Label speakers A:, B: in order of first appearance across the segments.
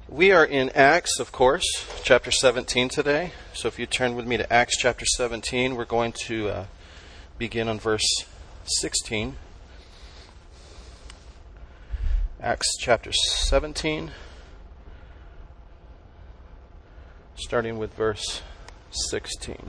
A: We are in Acts, of course, chapter 17 today. So if you turn with me to Acts chapter 17, we're going to begin on verse 16. Acts chapter 17, starting with verse 16.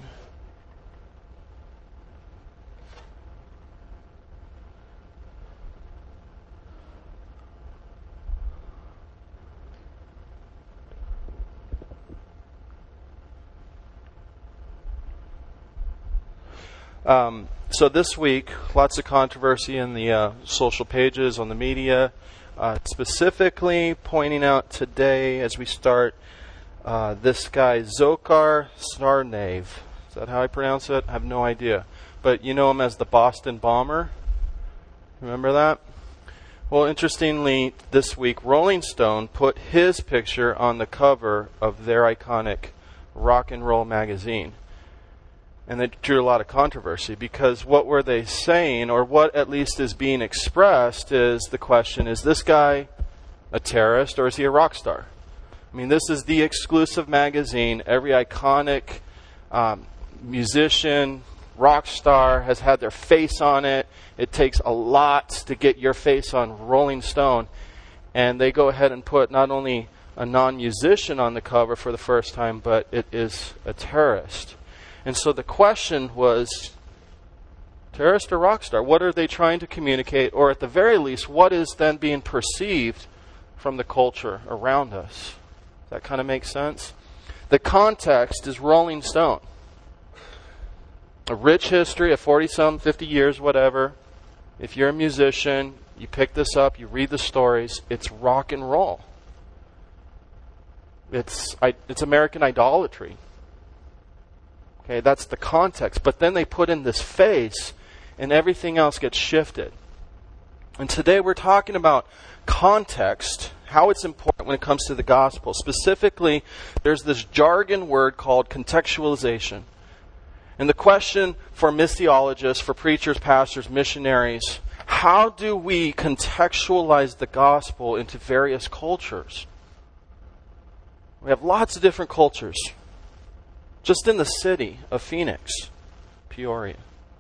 A: So this week, lots of controversy in the social pages, on the media, specifically pointing out today as we start this guy, Dzhokhar Tsarnaev. Is that how I pronounce it? I have no idea. But you know him as the Boston Bomber. Remember that? Well, interestingly, this week, Rolling Stone put his picture on the cover of their iconic rock and roll magazine. And they drew a lot of controversy because what were they saying, or what at least is being expressed, is the question, is this guy a terrorist or is he a rock star? I mean, this is the exclusive magazine. Every iconic musician, rock star has had their face on it. It takes a lot to get your face on Rolling Stone. And they go ahead and put not only a non-musician on the cover for the first time, but it is a terrorist. And so the question was, terrorist or rock star? What are they trying to communicate? Or at the very least, what is then being perceived from the culture around us? Does that kind of make sense? The context is Rolling Stone. A rich history of 40-some, 50 years, whatever. If you're a musician, you pick this up, you read the stories, it's rock and roll. It's American idolatry. Okay, that's the context. But then they put in this face, and everything else gets shifted. And today we're talking about context, how it's important when it comes to the gospel. Specifically, there's this jargon word called contextualization. And the question for missiologists, for preachers, pastors, missionaries, how do we contextualize the gospel into various cultures? We have lots of different cultures. Just in the city of Phoenix, Peoria.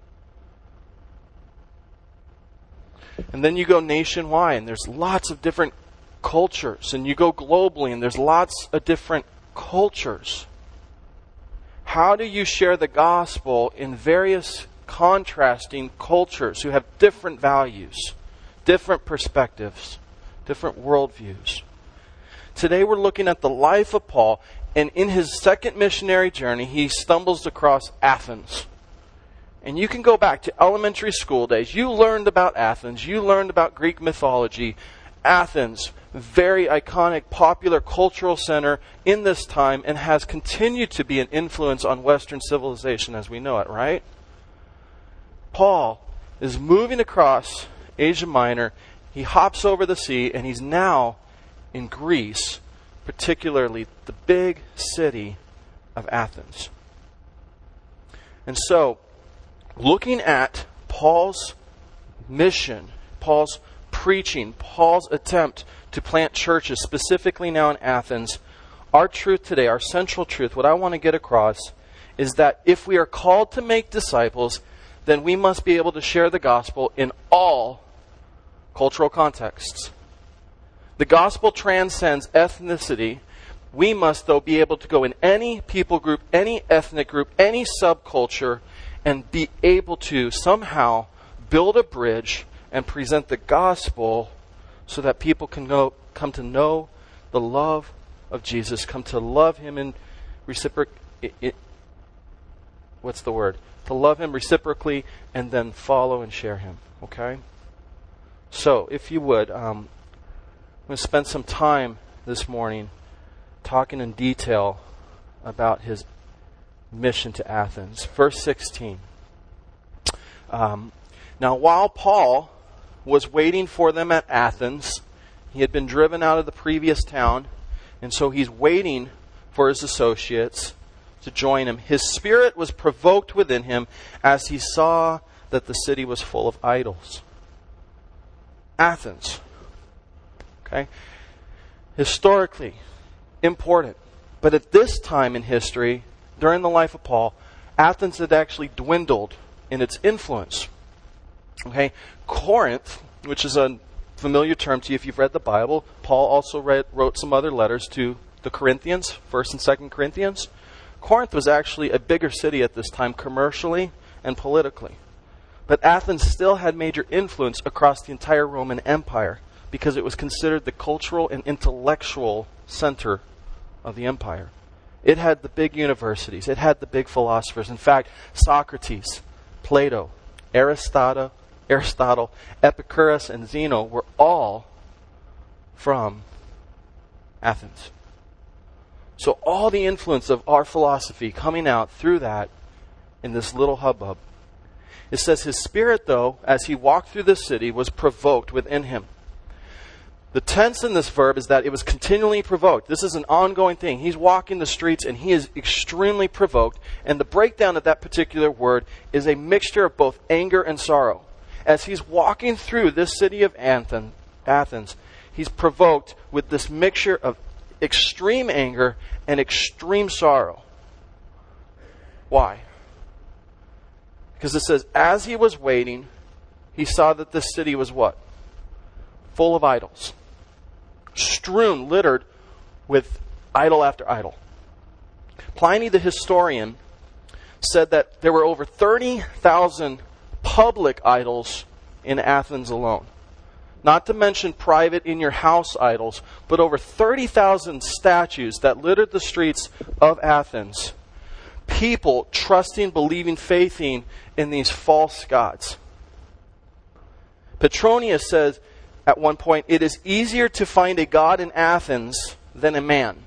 A: And then you go nationwide, and there's lots of different cultures. And you go globally, and there's lots of different cultures. How do you share the gospel in various contrasting cultures who have different values, different perspectives, different worldviews? Today we're looking at the life of Paul. And in his second missionary journey, he stumbles across Athens. And you can go back to elementary school days. You learned about Athens. You learned about Greek mythology. Athens, very iconic, popular cultural center in this time and has continued to be an influence on Western civilization as we know it, right? Paul is moving across Asia Minor. He hops over the sea and he's now in Greece, particularly the big city of Athens. And so, looking at Paul's mission, Paul's preaching, Paul's attempt to plant churches, specifically now in Athens, our truth today, our central truth, what I want to get across, is that if we are called to make disciples, then we must be able to share the gospel in all cultural contexts. The gospel transcends ethnicity. We must, though, be able to go in any people group, any ethnic group, any subculture, and be able to somehow build a bridge and present the gospel so that people can come to know the love of Jesus, come to love Him in to love Him reciprocally, and then follow and share Him. Okay? So, if you would, I'm going to spend some time this morning talking in detail about his mission to Athens. Verse 16. Now, while Paul was waiting for them at Athens, he had been driven out of the previous town, and so he's waiting for his associates to join him. His spirit was provoked within him as he saw that the city was full of idols. Athens. Okay? Historically, important. But at this time in history, during the life of Paul, Athens had actually dwindled in its influence. Okay, Corinth, which is a familiar term to you if you've read the Bible, Paul also wrote some other letters to the Corinthians, 1st and 2nd Corinthians. Corinth was actually a bigger city at this time commercially and politically. But Athens still had major influence across the entire Roman Empire because it was considered the cultural and intellectual center of the empire. It had the big universities. It had the big philosophers. In fact, Socrates, Plato, Aristotle, Epicurus, and Zeno were all from Athens. So all the influence of our philosophy coming out through that in this little hubbub. It says his spirit, though, as he walked through the city, was provoked within him. The tense in this verb is that it was continually provoked. This is an ongoing thing. He's walking the streets and he is extremely provoked. And the breakdown of that particular word is a mixture of both anger and sorrow. As he's walking through this city of Athens, he's provoked with this mixture of extreme anger and extreme sorrow. Why? Because it says, as he was waiting, he saw that this city was what? Full of idols. Strewn, littered with idol after idol. Pliny the historian said that there were over 30,000 public idols in Athens alone. Not to mention private in-your-house idols, but over 30,000 statues that littered the streets of Athens. People trusting, believing, faithing in these false gods. Petronius says at one point, it is easier to find a god in Athens than a man.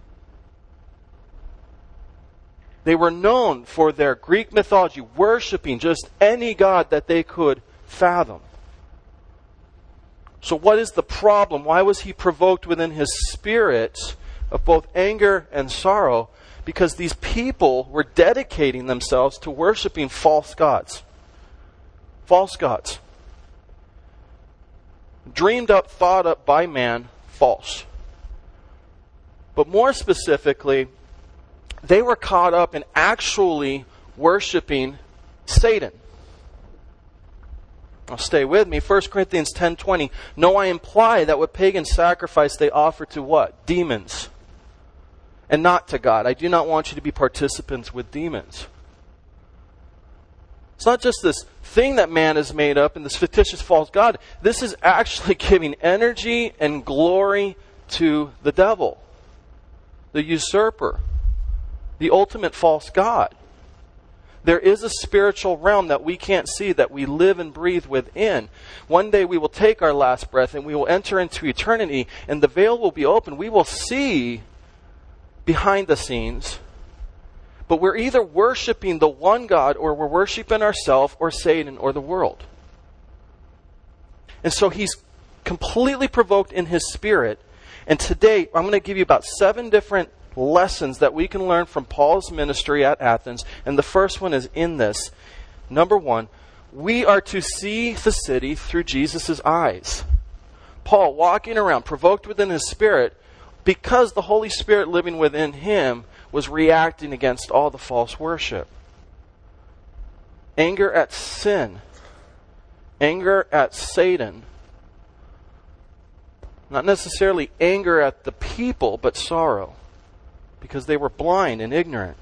A: They were known for their Greek mythology, worshiping just any god that they could fathom. So what is the problem? Why was he provoked within his spirit of both anger and sorrow? Because these people were dedicating themselves to worshiping false gods. False gods. Dreamed up, thought up by man, false. But more specifically, they were caught up in actually worshiping Satan. Now stay with me. 1 Corinthians 10:20. No, I imply that what pagan sacrifice they offer to what? Demons. And not to God. I do not want you to be participants with demons. It's not just this thing that man has made up and this fictitious false god. This is actually giving energy and glory to the devil, the usurper, the ultimate false god. There is a spiritual realm that we can't see, that we live and breathe within. One day we will take our last breath and we will enter into eternity, and the veil will be open. We will see behind the scenes. But we're either worshiping the one God, or we're worshiping ourselves, or Satan, or the world. And so he's completely provoked in his spirit. And today, I'm going to give you about 7 different lessons that we can learn from Paul's ministry at Athens. And the first one is in this. Number 1, we are to see the city through Jesus' eyes. Paul, walking around, provoked within his spirit, because the Holy Spirit living within him was reacting against all the false worship. Anger at sin. Anger at Satan. Not necessarily anger at the people, but sorrow. Because they were blind and ignorant.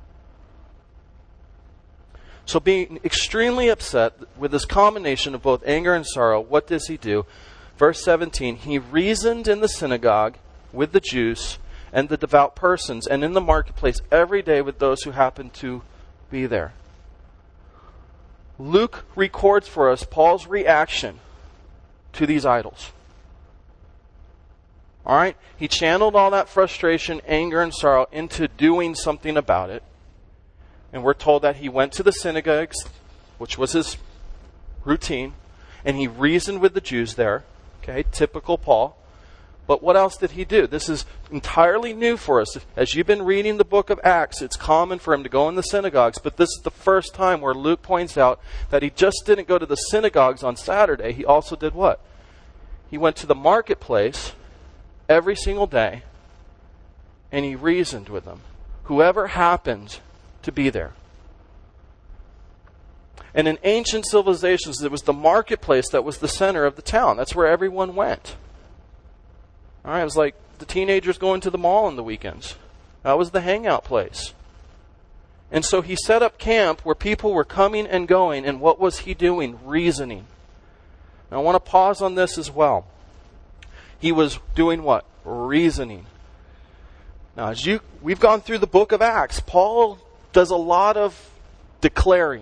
A: So being extremely upset with this combination of both anger and sorrow, what does he do? Verse 17, he reasoned in the synagogue with the Jews and the devout persons, and in the marketplace every day with those who happened to be there. Luke records for us Paul's reaction to these idols. Alright? He channeled all that frustration, anger, and sorrow into doing something about it. And we're told that he went to the synagogues, which was his routine, and he reasoned with the Jews there. Okay, typical Paul. But what else did he do? This is entirely new for us. As you've been reading the book of Acts, it's common for him to go in the synagogues, but this is the first time where Luke points out that he just didn't go to the synagogues on Saturday. He also did what? He went to the marketplace every single day, and he reasoned with them. Whoever happened to be there. And in ancient civilizations, it was the marketplace that was the center of the town. That's where everyone went. All right, it was like the teenagers going to the mall on the weekends. That was the hangout place. And so he set up camp where people were coming and going. And what was he doing? Reasoning. Now I want to pause on this as well. He was doing what? Reasoning. Now, we've gone through the book of Acts. Paul does a lot of declaring.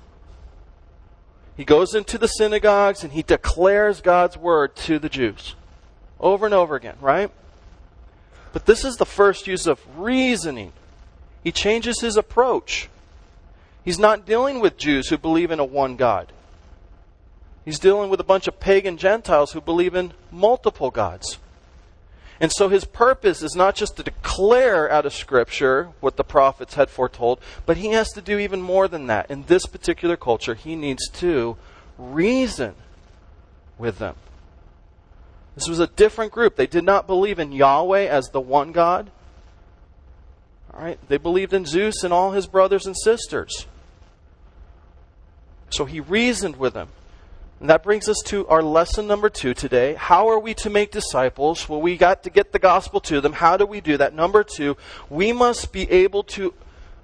A: He goes into the synagogues and he declares God's word to the Jews. Over and over again, right? But this is the first use of reasoning. He changes his approach. He's not dealing with Jews who believe in a one God. He's dealing with a bunch of pagan Gentiles who believe in multiple gods. And so his purpose is not just to declare out of Scripture what the prophets had foretold, but he has to do even more than that. In this particular culture, he needs to reason with them. This was a different group. They did not believe in Yahweh as the one God. All right? They believed in Zeus and all his brothers and sisters. So he reasoned with them. And that brings us to our lesson number 2 today. How are we to make disciples? Well, we got to get the gospel to them. How do we do that? Number 2, we must be able to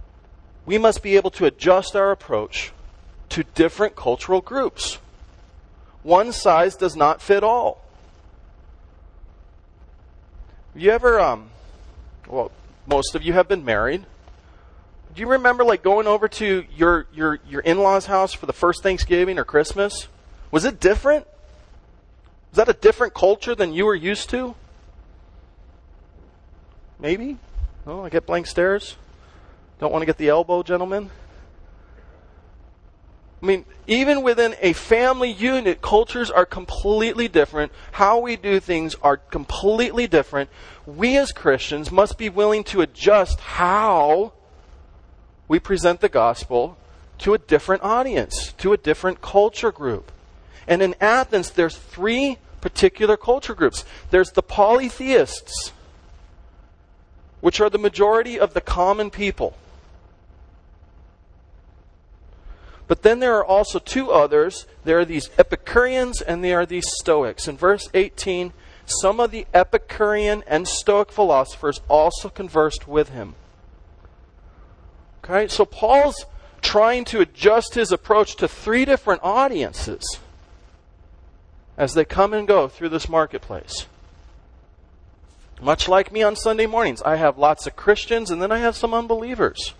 A: adjust our approach to different cultural groups. One size does not fit all. You ever, most of you have been married. Do you remember going over to your in-laws' house for the first Thanksgiving or Christmas? Was it different? Was that a different culture than you were used to? Maybe? Oh, I get blank stares. Don't want to get the elbow, gentlemen. I mean, even within a family unit, cultures are completely different. How we do things are completely different. We as Christians must be willing to adjust how we present the gospel to a different audience, to a different culture group. And in Athens, there's 3 particular culture groups. There's the polytheists, which are the majority of the common people. But then there are also 2 others. There are these Epicureans and there are these Stoics. In verse 18, some of the Epicurean and Stoic philosophers also conversed with him. Okay, so Paul's trying to adjust his approach to 3 different audiences as they come and go through this marketplace. Much like me on Sunday mornings, I have lots of Christians and then I have some unbelievers.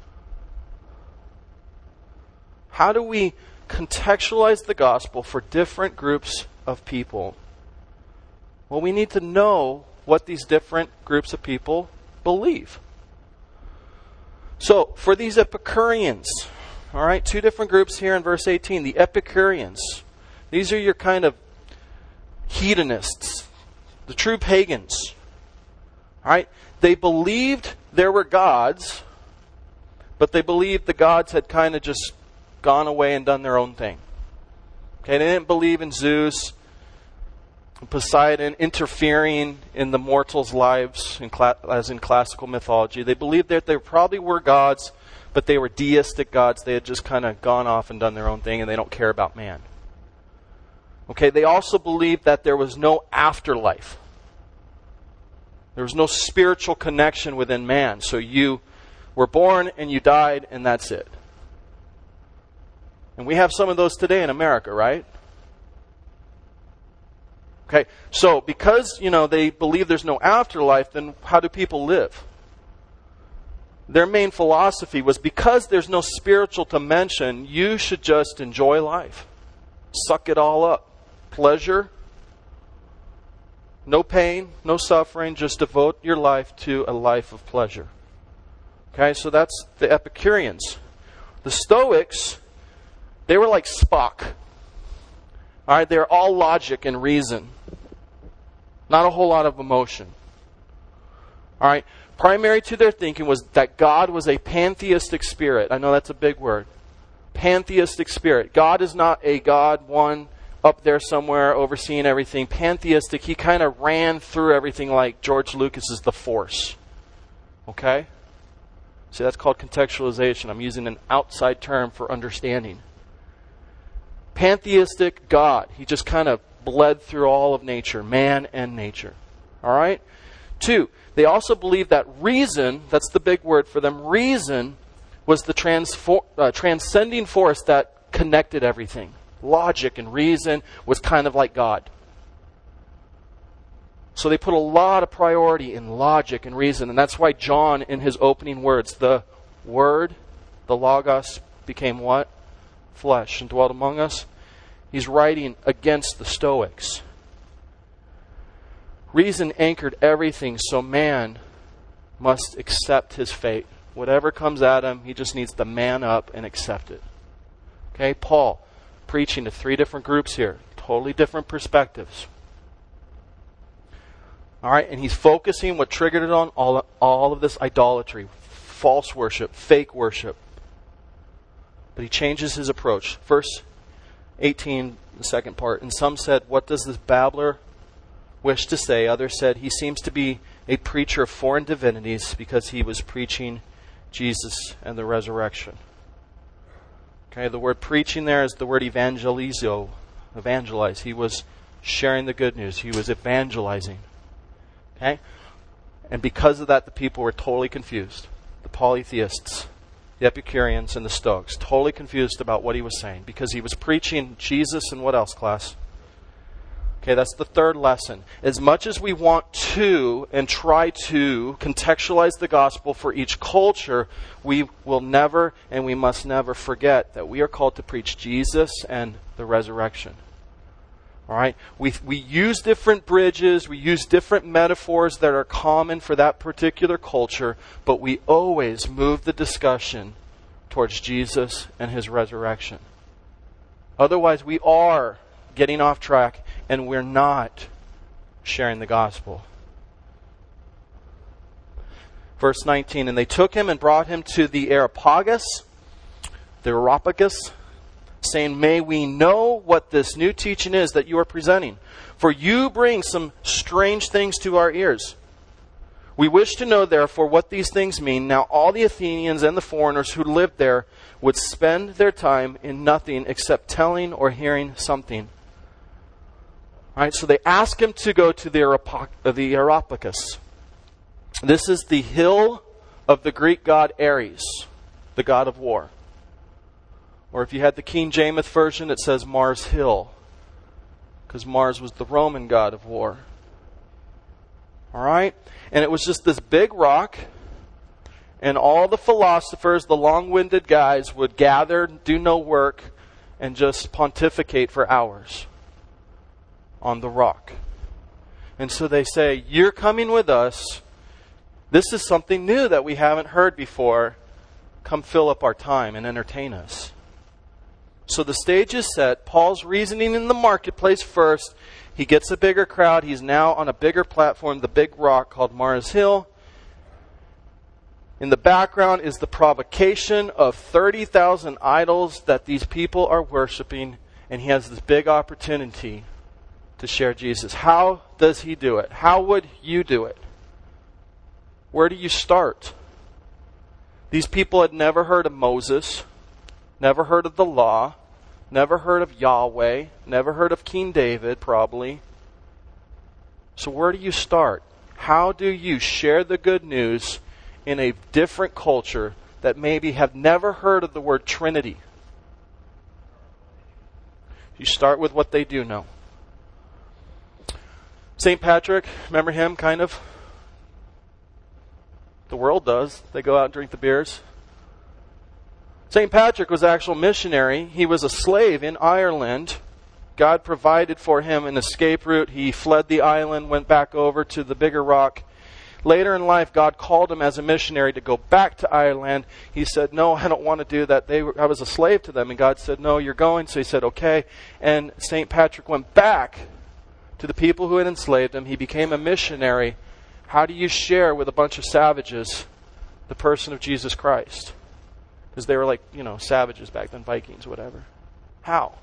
A: How do we contextualize the gospel for different groups of people? Well, we need to know what these different groups of people believe. So, for these Epicureans, all right, 2 different groups here in verse 18. The Epicureans, these are your kind of hedonists, the true pagans. All right, they believed there were gods, but they believed the gods had kind of just gone away and done their own thing. Okay, they didn't believe in Zeus, Poseidon interfering in the mortals' lives, as in classical mythology. They believed that there probably were gods, but they were deistic gods. They had just kind of gone off and done their own thing, and they don't care about man. Okay, they also believed that there was no afterlife. There was no spiritual connection within man. So you were born and you died and that's it. And we have some of those today in America, right? Okay, so because, they believe there's no afterlife, then how do people live? Their main philosophy was because there's no spiritual dimension, you should just enjoy life. Suck it all up. Pleasure, no pain, no suffering, just devote your life to a life of pleasure. Okay, so that's the Epicureans. The Stoics, they were like Spock. All right, they're all logic and reason. Not a whole lot of emotion. All right, primary to their thinking was that God was a pantheistic spirit. I know that's a big word. Pantheistic spirit. God is not a God, one up there somewhere overseeing everything. Pantheistic, he kind of ran through everything like George Lucas's The Force. Okay? See, that's called contextualization. I'm using an outside term for understanding. Pantheistic God. He just kind of bled through all of nature, man and nature. All right? 2, they also believe that reason, that's the big word for them, reason was the transcending force that connected everything. Logic and reason was kind of like God. So they put a lot of priority in logic and reason, and that's why John, in his opening words, the Word, the Logos, became what? Flesh and dwelt among us. He's writing against the Stoics. Reason anchored everything, so man must accept his fate. Whatever comes at him, he just needs to man up and accept it. Okay, Paul, preaching to 3 different groups here, totally different perspectives. All right, and he's focusing what triggered it on all of this idolatry, false worship, fake worship. But he changes his approach. Verse 18, the second part. And some said, "What does this babbler wish to say?" Others said, "He seems to be a preacher of foreign divinities because he was preaching Jesus and the resurrection." Okay, the word preaching there is the word evangelizo, evangelize. He was sharing the good news. He was evangelizing. Okay? And because of that, the people were totally confused. The polytheists, the Epicureans, and the Stoics, totally confused about what he was saying because he was preaching Jesus and what else, class? Okay, that's the third lesson. As much as we want to and try to contextualize the gospel for each culture, we will never and we must never forget that we are called to preach Jesus and the resurrection. All right? We use different bridges, we use different metaphors that are common for that particular culture, but we always move the discussion towards Jesus and his resurrection. Otherwise, we are getting off track and we're not sharing the gospel. Verse 19, and they took him and brought him to the Areopagus, saying, "May we know what this new teaching is that you are presenting? For you bring some strange things to our ears. We wish to know, therefore, what these things mean." Now all the Athenians and the foreigners who lived there would spend their time in nothing except telling or hearing something. All right, so they ask him to go to the Areopagus. This is the hill of the Greek god Ares, the god of war. Or if you had the King James version, it says Mars Hill, because Mars was the Roman god of war. All right? And it was just this big rock, and all the philosophers, the long-winded guys, would gather, do no work, and just pontificate for hours on the rock. And so they say, "You're coming with us. This is something new that we haven't heard before. Come fill up our time and entertain us." So the stage is set. Paul's reasoning in the marketplace first. He gets a bigger crowd. He's now on a bigger platform, the big rock called Mars Hill. In the background is the provocation of 30,000 idols that these people are worshiping. And he has this big opportunity to share Jesus. How does he do it? How would you do it? Where do you start? These people had never heard of Moses, never heard of the law, never heard of Yahweh, never heard of King David, probably. So where do you start? How do you share the good news in a different culture that maybe have never heard of the word Trinity? You start with what they do know. St. Patrick, remember him, kind of? The world does. They go out and drink the beers. St. Patrick was an actual missionary. He was a slave in Ireland. God provided for him an escape route. He fled the island, went back over to the bigger rock. Later in life, God called him as a missionary to go back to Ireland. He said, "No, I don't want to do that. I was a slave to them." And God said, "No, you're going." So he said, "Okay." And St. Patrick went back to the people who had enslaved him. He became a missionary. How do you share with a bunch of savages the person of Jesus Christ? Because they were like, savages back then, Vikings, whatever. How?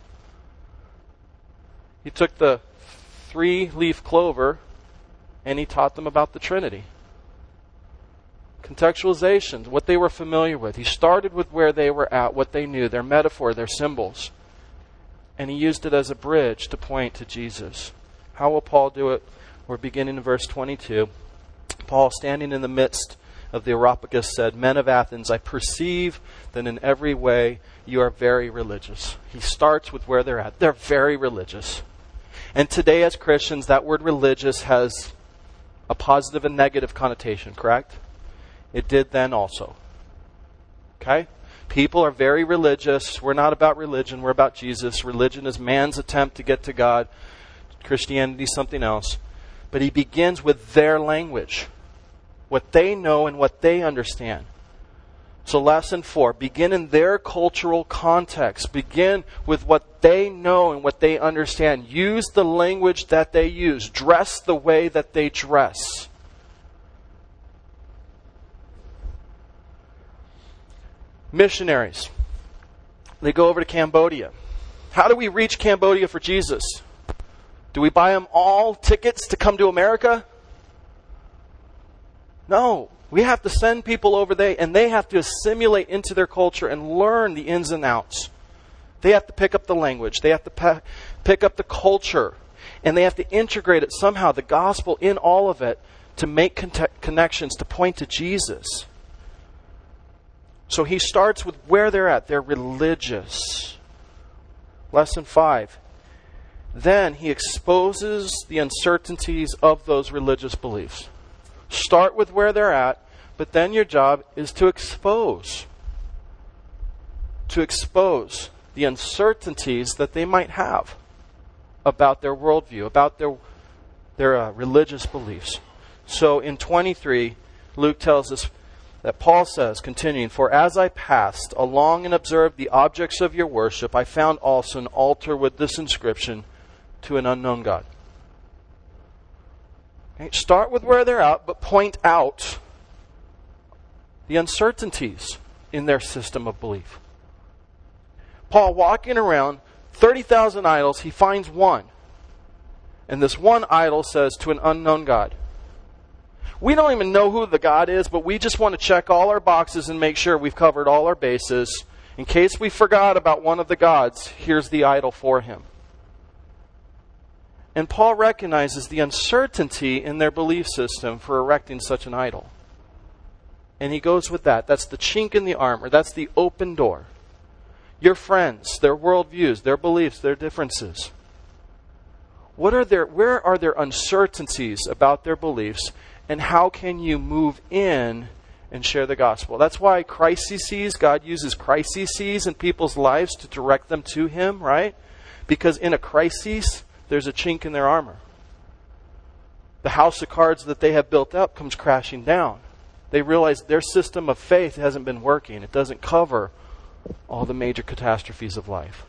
A: He took the 3-leaf clover and he taught them about the Trinity. Contextualizations, what they were familiar with. He started with where they were at, what they knew, their metaphor, their symbols. And he used it as a bridge to point to Jesus. How will Paul do it? We're beginning in verse 22. Paul, standing in the midst of the Areopagus, said, "Men of Athens, I perceive that in every way you are very religious." He starts with where they're at. They're very religious. And today as Christians, that word religious has a positive and negative connotation, correct? It did then also. Okay? People are very religious. We're not about religion. We're about Jesus. Religion is man's attempt to get to God. Christianity is something else. But he begins with their language. What they know and what they understand. So lesson 4, begin in their cultural context. Begin with what they know and what they understand. Use the language that they use. Dress the way that they dress. Missionaries. They go over to Cambodia. How do we reach Cambodia for Jesus? Do we buy them all tickets to come to America? No. We have to send people over there, and they have to assimilate into their culture and learn the ins and outs. They have to pick up the language. They have to pick up the culture. And they have to integrate it somehow, the gospel in all of it, to make connections, to point to Jesus. So he starts with where they're at. They're religious. Lesson 5. Then he exposes the uncertainties of those religious beliefs. Start with where they're at, but then your job is to expose the uncertainties that they might have about their worldview, about their religious beliefs. So in 23, Luke tells us that Paul says, continuing, "For as I passed along and observed the objects of your worship, I found also an altar with this inscription, to an unknown God." Okay? Start with where they're at, but point out the uncertainties in their system of belief. Paul, walking around 30,000 idols, he finds one. And this one idol says, "to an unknown God." We don't even know who the God is, but we just want to check all our boxes and make sure we've covered all our bases. In case we forgot about one of the gods, here's the idol for him. And Paul recognizes the uncertainty in their belief system for erecting such an idol. And he goes with that. That's the chink in the armor. That's the open door. Your friends, their worldviews, their beliefs, their differences. Where are their uncertainties about their beliefs? And how can you move in and share the gospel? That's why crises, God uses crises in people's lives to direct them to Him, right? Because in a crisis, there's a chink in their armor. The house of cards that they have built up comes crashing down. They realize their system of faith hasn't been working. It doesn't cover all the major catastrophes of life.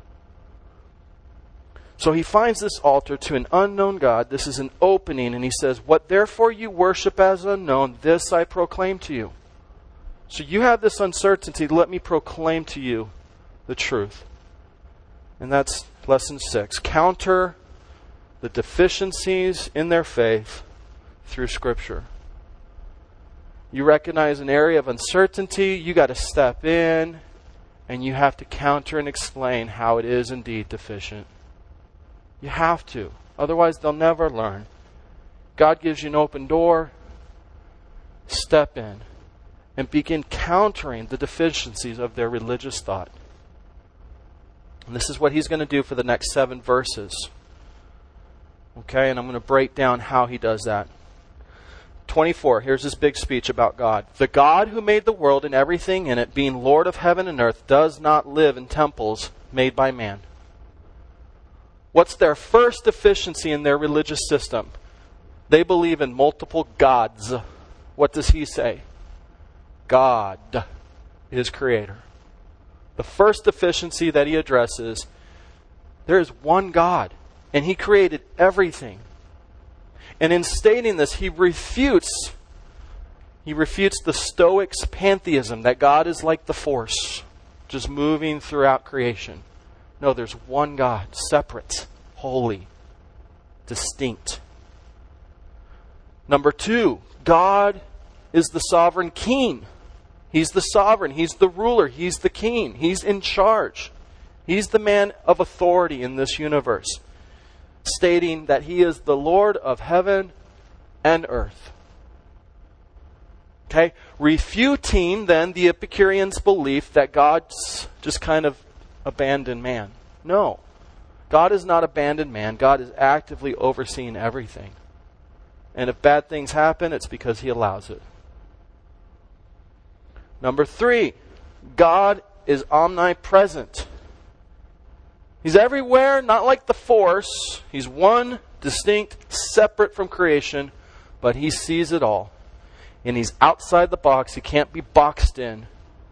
A: So he finds this altar to an unknown God. This is an opening, and he says, "What therefore you worship as unknown, this I proclaim to you." So you have this uncertainty. Let me proclaim to you the truth. And that's lesson 6. Counter the deficiencies in their faith through Scripture. You recognize an area of uncertainty, you got to step in, and you have to counter and explain how it is indeed deficient. You have to. Otherwise, they'll never learn. God gives you an open door. Step in and begin countering the deficiencies of their religious thought. And this is what he's going to do for the next 7 verses. Okay, and I'm going to break down how he does that. 24, here's his big speech about God. "The God who made the world and everything in it, being Lord of heaven and earth, does not live in temples made by man." What's their first deficiency in their religious system? They believe in multiple gods. What does he say? God is creator. The first deficiency that he addresses, there is one God, and he created everything. And in stating this, he refutes the Stoics' pantheism, that God is like the force, just moving throughout creation. No, there's one God, separate, holy, distinct. Number 2, God is the sovereign king. He's the sovereign. He's the ruler. He's the king. He's in charge. He's the man of authority in this universe, stating that he is the Lord of heaven and earth. Okay? Refuting then the Epicureans' belief that God's just kind of abandoned man. No. God has not abandoned man. God is actively overseeing everything. And if bad things happen, it's because he allows it. Number 3, God is omnipresent. He's everywhere, not like the Force. He's one, distinct, separate from creation, but he sees it all. And he's outside the box. He can't be boxed in.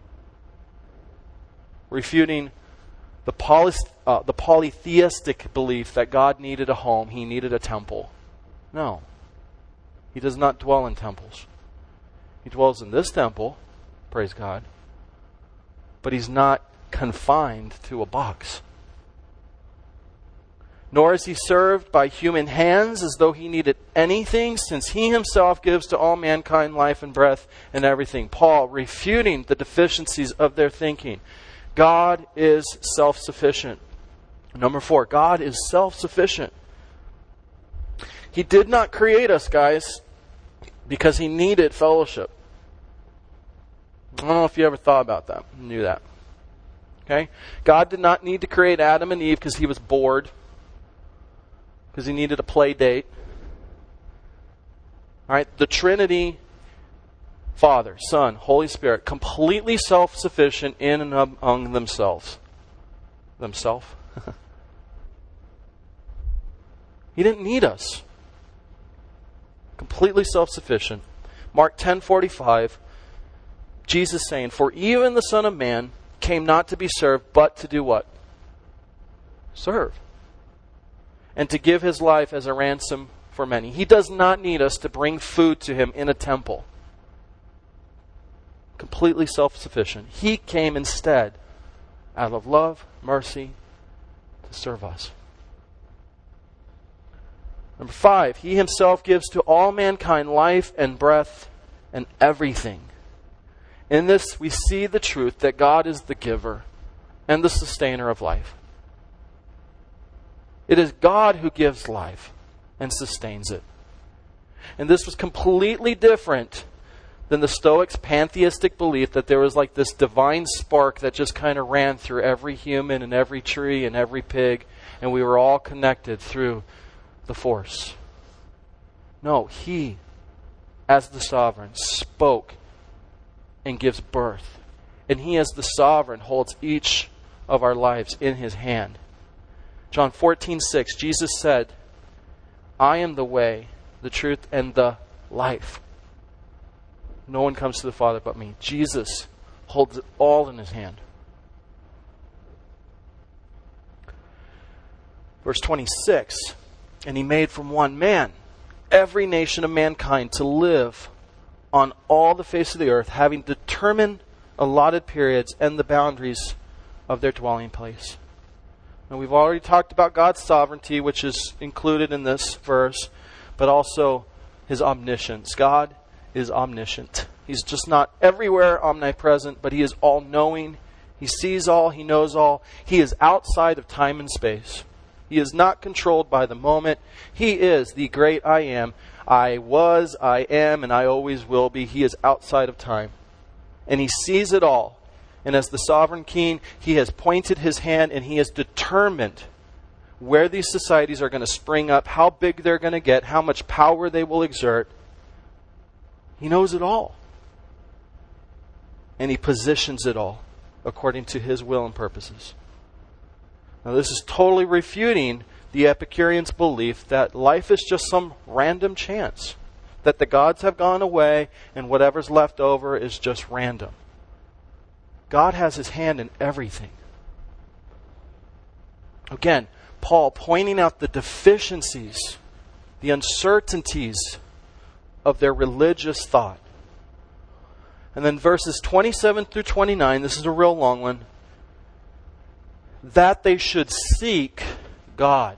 A: Refuting the polytheistic belief that God needed a home, he needed a temple. No. He does not dwell in temples. He dwells in this temple, praise God, but he's not confined to a box. Nor is he served by human hands as though he needed anything, since he himself gives to all mankind life and breath and everything. Paul refuting the deficiencies of their thinking. God is self-sufficient. Number 4, God is self-sufficient. He did not create us, guys, because he needed fellowship. I don't know if you ever thought about that, knew that. Okay? God did not need to create Adam and Eve because he was bored, because he needed a play date. All right? The Trinity, Father, Son, Holy Spirit, completely self-sufficient in and among themselves. He didn't need us. Completely self-sufficient. Mark 10:45, Jesus saying, "For even the Son of Man came not to be served, but to do what? Serve. And to give his life as a ransom for many." He does not need us to bring food to him in a temple. Completely self-sufficient. He came instead, out of love, mercy, to serve us. Number 5, he himself gives to all mankind life and breath and everything. In this, we see the truth that God is the giver and the sustainer of life. It is God who gives life and sustains it. And this was completely different than the Stoics' pantheistic belief that there was like this divine spark that just kind of ran through every human and every tree and every pig, and we were all connected through the Force. No, he, as the sovereign, spoke and gives birth. And he, as the sovereign, holds each of our lives in his hand. John 14:6, Jesus said, "I am the way, the truth, and the life. No one comes to the Father but me." Jesus holds it all in his hand. Verse 26, "And he made from one man every nation of mankind to live on all the face of the earth, having determined allotted periods and the boundaries of their dwelling place." Now, we've already talked about God's sovereignty, which is included in this verse, but also his omniscience. God is omniscient. He's just not everywhere omnipresent, but he is all-knowing. He sees all. He knows all. He is outside of time and space. He is not controlled by the moment. He is the great I am. I was, I am, and I always will be. He is outside of time. And he sees it all. And as the sovereign king, he has pointed his hand and he has determined where these societies are going to spring up, how big they're going to get, how much power they will exert. He knows it all. And he positions it all according to his will and purposes. Now, this is totally refuting the Epicureans' belief that life is just some random chance, that the gods have gone away and whatever's left over is just random. God has his hand in everything. Again, Paul pointing out the deficiencies, the uncertainties of their religious thought. And then verses 27 through 29, this is a real long one, that they should seek God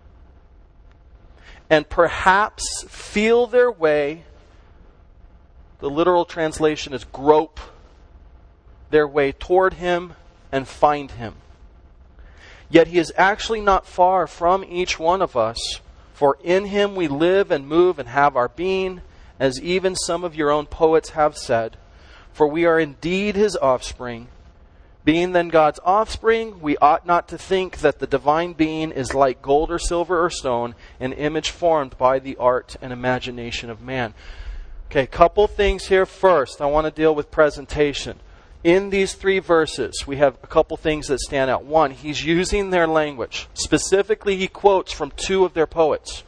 A: and perhaps feel their way The literal translation is grope their way toward him and find him. Yet he is actually not far from each one of us, for in him we live and move and have our being, as even some of your own poets have said. For we are indeed his offspring. Being then God's offspring, we ought not to think that the divine being is like gold or silver or stone, an image formed by the art and imagination of man. Okay, couple things here first. I want to deal with presentation. In these 3 verses, we have a couple things that stand out. One, he's using their language. Specifically, he quotes from 2 of their poets.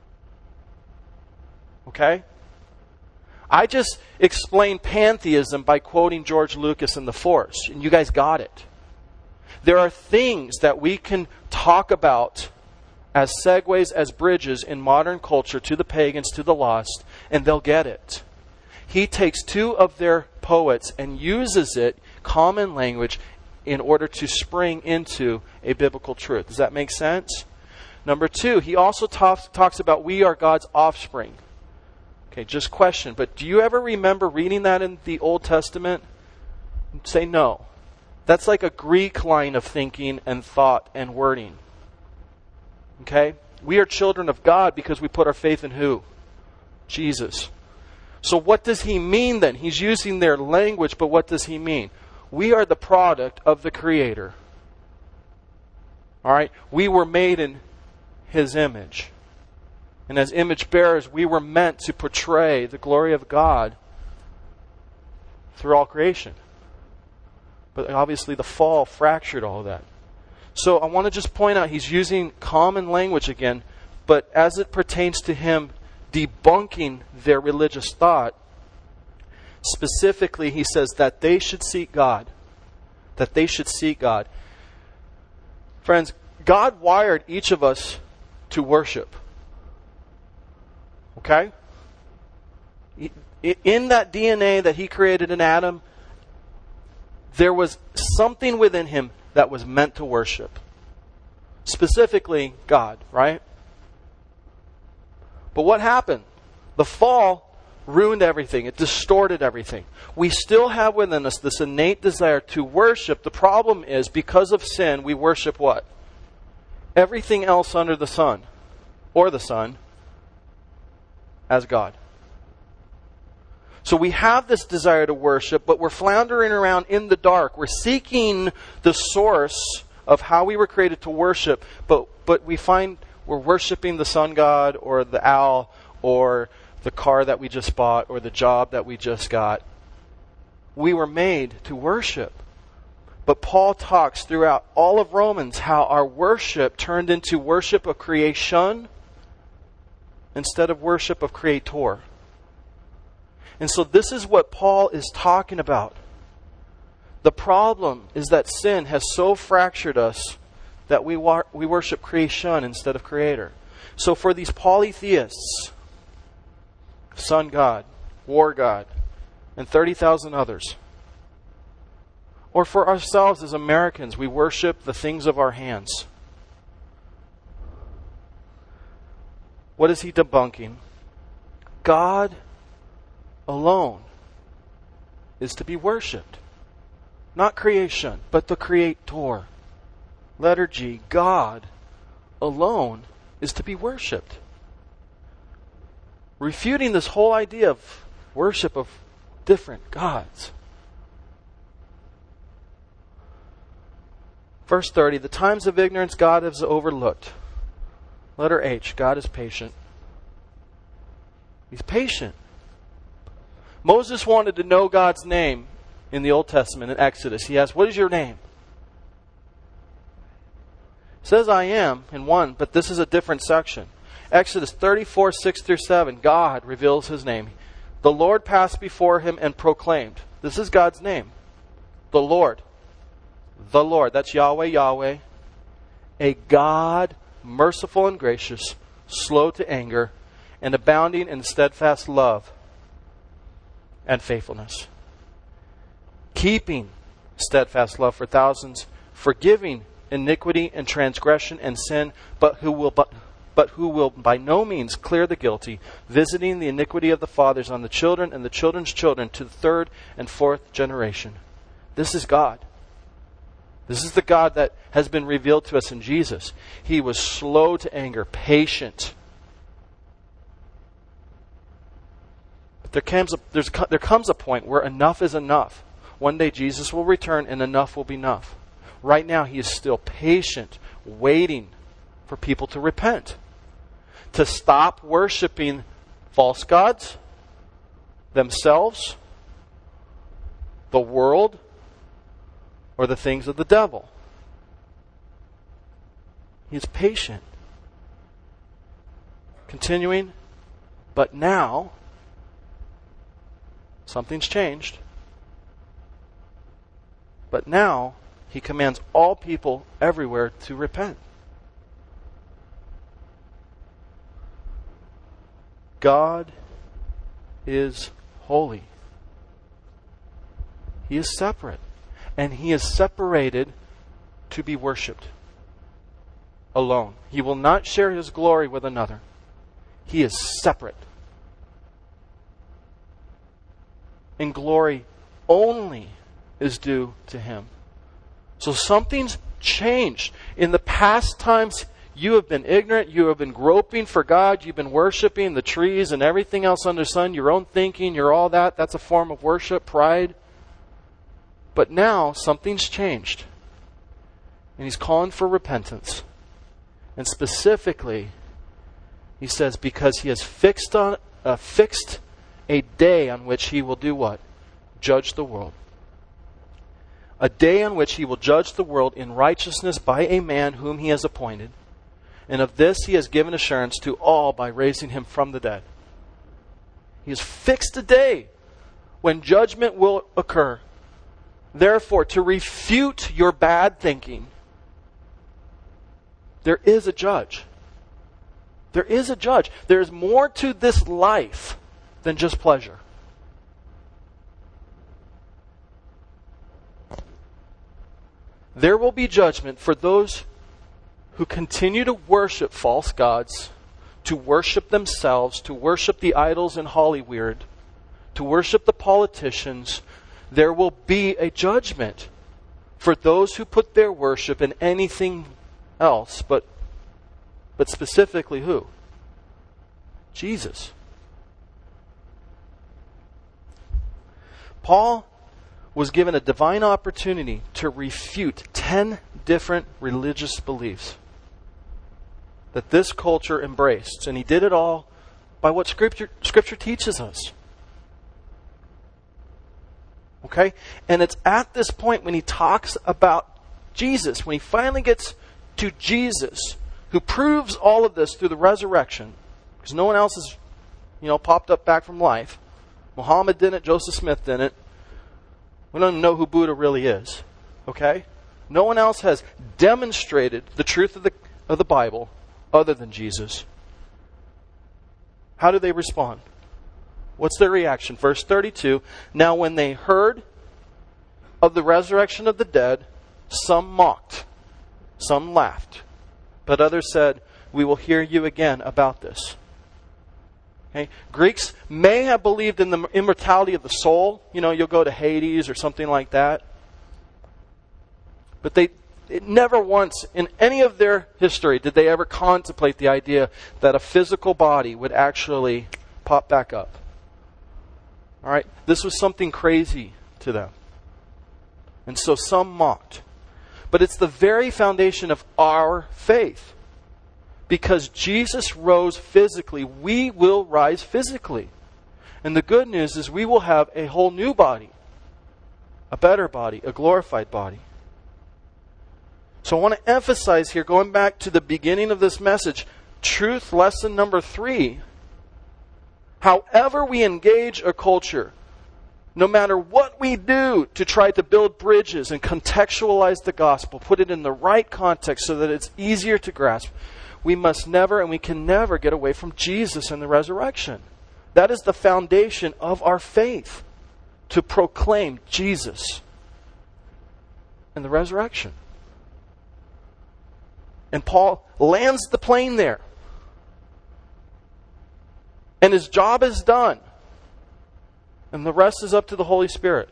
A: Okay? I just explained pantheism by quoting George Lucas and the Force, and you guys got it. There are things that we can talk about as segues, as bridges in modern culture to the pagans, to the lost, and they'll get it. He takes 2 of their poets and uses it, common language, in order to spring into a biblical truth. Does that make sense? Number 2, he also talks about we are God's offspring. Okay, just question, but do you ever remember reading that in the Old Testament? Say no. That's like a Greek line of thinking and thought and wording. Okay? We are children of God because we put our faith in who? Jesus. So what does he mean then? He's using their language, but what does he mean? We are the product of the Creator. All right? We were made in his image. And as image bearers, we were meant to portray the glory of God through all creation. But obviously the fall fractured all of that. So I want to just point out, he's using common language again, but as it pertains to him debunking their religious thought, specifically he says that they should seek God. That they should seek God. Friends, God wired each of us to worship. Okay? In that DNA that he created in Adam, there was something within him that was meant to worship. Specifically, God, right? But what happened? The fall ruined everything. It distorted everything. We still have within us this innate desire to worship. The problem is, because of sin, we worship what? Everything else under the sun, or the sun, as God. So we have this desire to worship, but we're floundering around in the dark. We're seeking the source of how we were created to worship, but we find we're worshiping the sun god or the owl or the car that we just bought or the job that we just got. We were made to worship. But Paul talks throughout all of Romans how our worship turned into worship of creation instead of worship of Creator. And so this is what Paul is talking about. The problem is that sin has so fractured us that we worship creation instead of Creator. So for these polytheists, sun god, war god, and 30,000 others, or for ourselves as Americans, we worship the things of our hands. What is he debunking? God alone is to be worshipped. Not creation, but the Creator. Letter G, God alone is to be worshipped. Refuting this whole idea of worship of different gods. Verse 30, the times of ignorance God has overlooked. Letter H, God is patient. He's patient. Moses wanted to know God's name in the Old Testament, in Exodus. He asked, what is your name? It says I am in 1, but this is a different section. Exodus 34, 6 through 7, God reveals His name. The Lord passed before him and proclaimed. This is God's name. The Lord. The Lord. That's Yahweh, Yahweh. A God merciful and gracious, slow to anger, and abounding in steadfast love and faithfulness. Keeping steadfast love for thousands, forgiving iniquity and transgression and sin, but who will but who will by no means clear the guilty, visiting the iniquity of the fathers on the children and the children's children to the third and fourth generation. This is God. This is the God that has been revealed to us in Jesus. He was slow to anger, patient. But there comes a point where enough is enough. One day Jesus will return and enough will be enough. Right now He is still patient, waiting for people to repent. To stop worshiping false gods, themselves, the world, or the things of the devil. He is patient. Continuing, but now, something's changed. But now, He commands all people everywhere to repent. God is holy. He is separate. And He is separated to be worshipped alone. He will not share His glory with another. He is separate. And glory only is due to Him. So something's changed. In the past times, you have been ignorant. You have been groping for God. You've been worshiping the trees and everything else under the sun. Your own thinking, your all that. That's a form of worship, pride. But now, something's changed. And He's calling for repentance. And specifically, He says, because He has fixed a day on which He will do what? Judge the world. A day on which He will judge the world in righteousness by a man whom He has appointed. And of this He has given assurance to all by raising Him from the dead. He has fixed a day when judgment will occur. Therefore, to refute your bad thinking, there is a judge. There is a judge. There is more to this life than just pleasure. There will be judgment for those who continue to worship false gods, to worship themselves, to worship the idols in Hollywood, to worship the politicians. There will be a judgment for those who put their worship in anything else, but specifically who? Jesus. Paul was given a divine opportunity to refute 10 different religious beliefs that this culture embraced. And he did it all by what Scripture teaches us. Okay? And it's at this point when he talks about Jesus, when he finally gets to Jesus, who proves all of this through the resurrection, because no one else has, popped up back from life. Muhammad didn't, Joseph Smith didn't. We don't even know who Buddha really is. Okay? No one else has demonstrated the truth of the Bible other than Jesus. How do they respond? What's their reaction? Verse 32, now when they heard of the resurrection of the dead, some mocked, some laughed, but others said, we will hear you again about this. Okay? Greeks may have believed in the immortality of the soul. You'll go to Hades or something like that. But it never once in any of their history did they ever contemplate the idea that a physical body would actually pop back up. All right? This was something crazy to them. And so some mocked. But it's the very foundation of our faith. Because Jesus rose physically, we will rise physically. And the good news is we will have a whole new body. A better body, a glorified body. So I want to emphasize here, going back to the beginning of this message, truth lesson number 3. However we engage a culture, no matter what we do to try to build bridges and contextualize the gospel, put it in the right context so that it's easier to grasp, we must never and we can never get away from Jesus and the resurrection. That is the foundation of our faith, to proclaim Jesus and the resurrection. And Paul lands the plane there. And his job is done. And the rest is up to the Holy Spirit.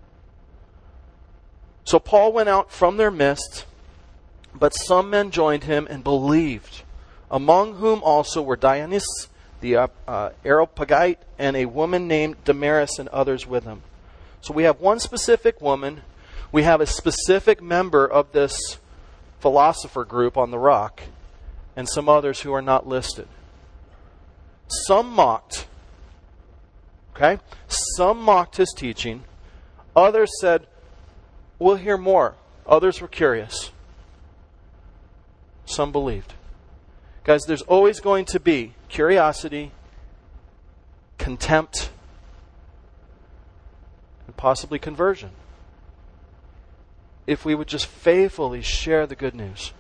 A: So Paul went out from their midst, but some men joined him and believed, among whom also were Dionysius the Areopagite and a woman named Damaris and others with him. So we have one specific woman. We have a specific member of this philosopher group on the rock, and some others who are not listed. Some mocked. Okay? Some mocked his teaching. Others said, we'll hear more. Others were curious. Some believed. Guys, there's always going to be curiosity, contempt, and possibly conversion, if we would just faithfully share the good news.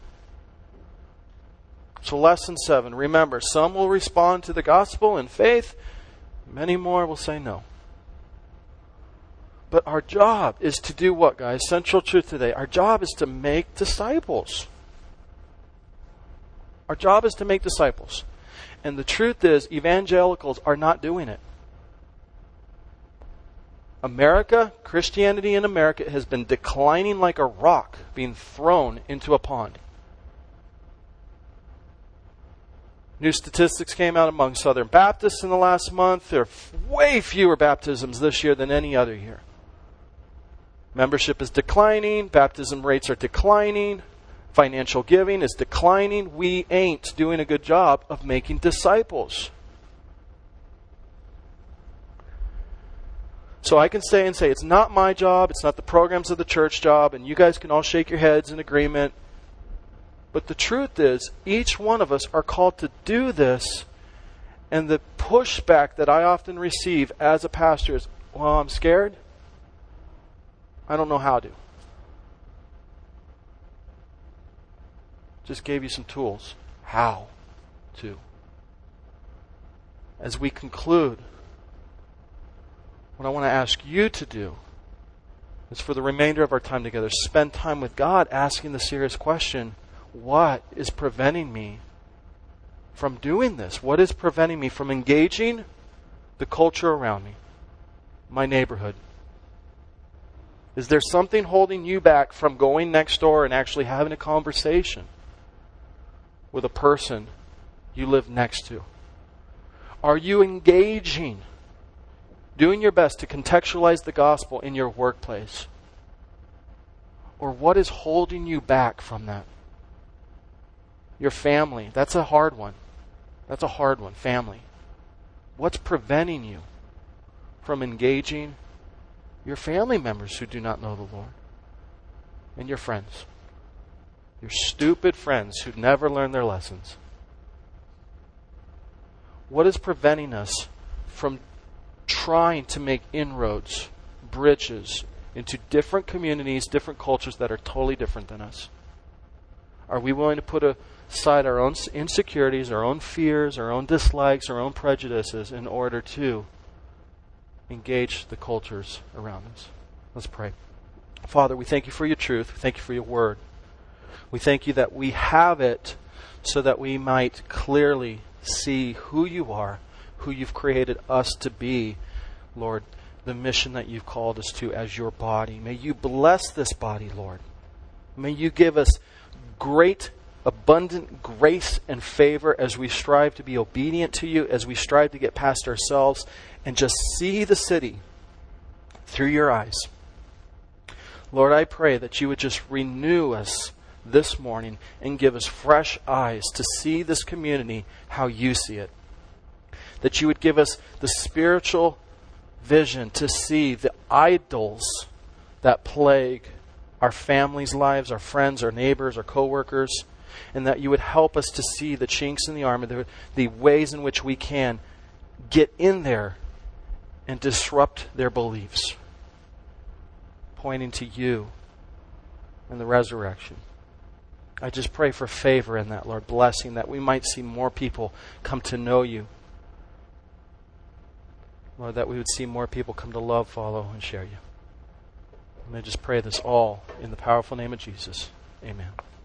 A: So lesson 7, remember, some will respond to the gospel in faith, many more will say no. But our job is to do what, guys? Central truth today. Our job is to make disciples. Our job is to make disciples. And the truth is, evangelicals are not doing it. America, Christianity in America has been declining like a rock being thrown into a pond. New statistics came out among Southern Baptists in the last month. There are way fewer baptisms this year than any other year. Membership is declining. Baptism rates are declining. Financial giving is declining. We ain't doing a good job of making disciples. So I can say it's not my job, it's not the programs of the church job, and you guys can all shake your heads in agreement. But the truth is, each one of us are called to do this, and the pushback that I often receive as a pastor is, well, I'm scared. I don't know how to. Just gave you some tools. How to. As we conclude, what I want to ask you to do is for the remainder of our time together, spend time with God asking the serious question, what is preventing me from doing this? What is preventing me from engaging the culture around me, my neighborhood? Is there something holding you back from going next door and actually having a conversation with a person you live next to? Are you engaging, doing your best to contextualize the gospel in your workplace? Or what is holding you back from that? Your family, that's a hard one. That's a hard one, family. What's preventing you from engaging your family members who do not know the Lord? And your friends. Your stupid friends who never learn their lessons. What is preventing us from trying to make inroads, bridges into different communities, different cultures that are totally different than us? Are we willing to put aside our own insecurities, our own fears, our own dislikes, our own prejudices in order to engage the cultures around us? Let's pray. Father, we thank you for your truth. We thank you for your word. We thank you that we have it so that we might clearly see who you are, who you've created us to be, Lord, the mission that you've called us to as your body. May you bless this body, Lord. May you give us great, abundant grace and favor as we strive to be obedient to you, as we strive to get past ourselves and just see the city through your eyes. Lord, I pray that you would just renew us this morning and give us fresh eyes to see this community how you see it. That you would give us the spiritual vision to see the idols that plague our families' lives, our friends, our neighbors, our co-workers, and that you would help us to see the chinks in the armor, the ways in which we can get in there and disrupt their beliefs, pointing to you and the resurrection. I just pray for favor in that, Lord, blessing, that we might see more people come to know you. Lord, that we would see more people come to love, follow, and share you. And I just pray this all in the powerful name of Jesus. Amen.